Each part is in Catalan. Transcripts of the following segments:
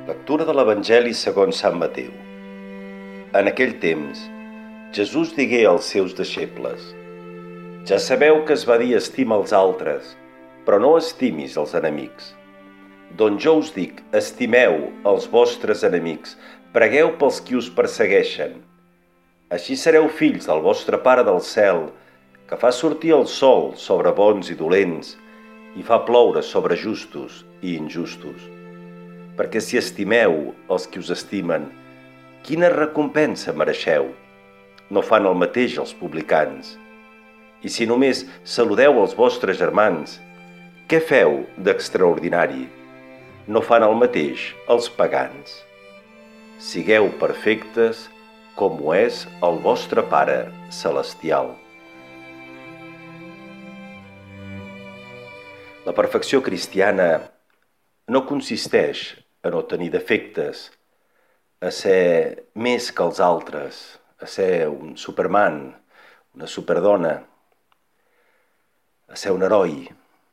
Lectura de l'Evangeli segons Sant Mateu. En aquell temps, Jesús digué als seus deixebles: Ja sabeu que es va dir estima els altres, però no estimis els enemics. Doncs jo us dic, estimeu els vostres enemics, pregueu pels qui us persegueixen. Així sereu fills del vostre Pare del cel, que fa sortir el sol sobre bons i dolents i fa ploure sobre justos i injustos. Perquè si estimeu els qui us estimen, quina recompensa mereixeu? No fan el mateix els publicans. I si només saludeu els vostres germans, què feu d'extraordinari? No fan el mateix els pagans. Sigueu perfectes com ho és el vostre Pare celestial. La perfecció cristiana no consisteix a no tenir defectes, a ser més que els altres, a ser un Superman, una superdona, a ser un heroi.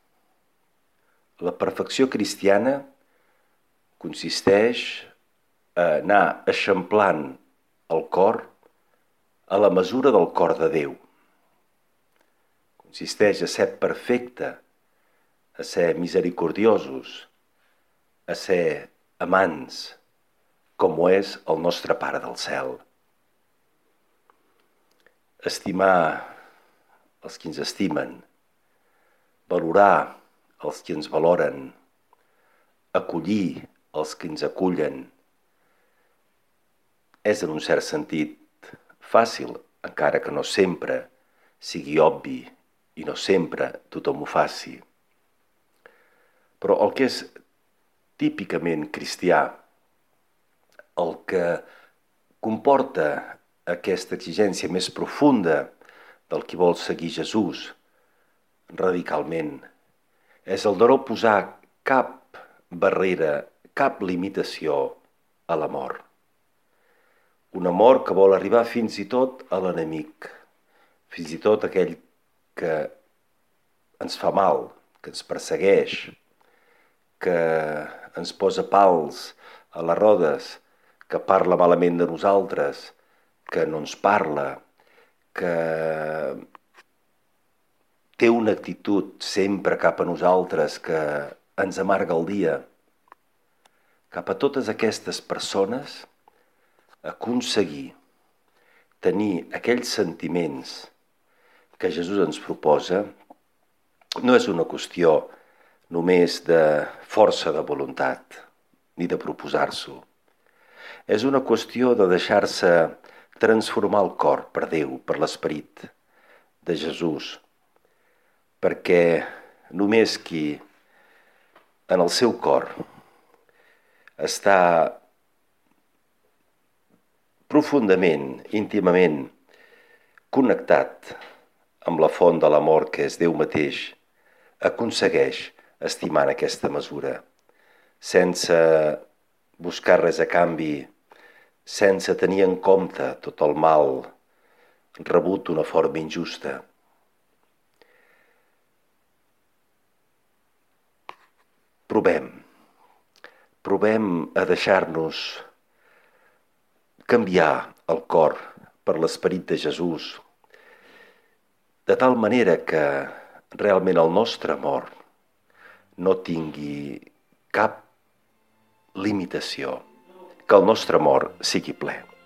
La perfecció cristiana consisteix a anar eixamplant el cor a la mesura del cor de Déu. Consisteix a ser perfecte, a ser misericordiosos, a ser amants, com ho és el nostre Pare del cel. Estimar els qui ens estimen, valorar els qui ens valoren, acollir els que ens acullen. És en un cert sentit fàcil, encara que no sempre sigui obvi i no sempre tothom ho faci. Però el que és típicament cristià, el que comporta aquesta exigència més profunda del qui vol seguir Jesús radicalment, és el de no posar cap barrera, cap limitació a l'amor. Un amor que vol arribar fins i tot a l'enemic, fins i tot aquell que ens fa mal, que ens persegueix, que ens posa pals a les rodes, que parla malament de nosaltres, que no ens parla, que té una actitud sempre cap a nosaltres que ens amarga el dia. Cap a totes aquestes persones, aconseguir tenir aquells sentiments que Jesús ens proposa no és una qüestió només de força de voluntat, ni de proposar-s'ho. És una qüestió de deixar-se transformar el cor per Déu, per l'Esperit de Jesús, perquè només qui en el seu cor està profundament, íntimament connectat amb la font de l'amor que és Déu mateix, aconsegueix estimar en aquesta mesura, sense buscar res a canvi, sense tenir en compte tot el mal rebut d'una forma injusta. Provem a deixar-nos canviar el cor per l'Esperit de Jesús, de tal manera que realment el nostre amor no tingui cap limitació, que el nostre amor sigui ple.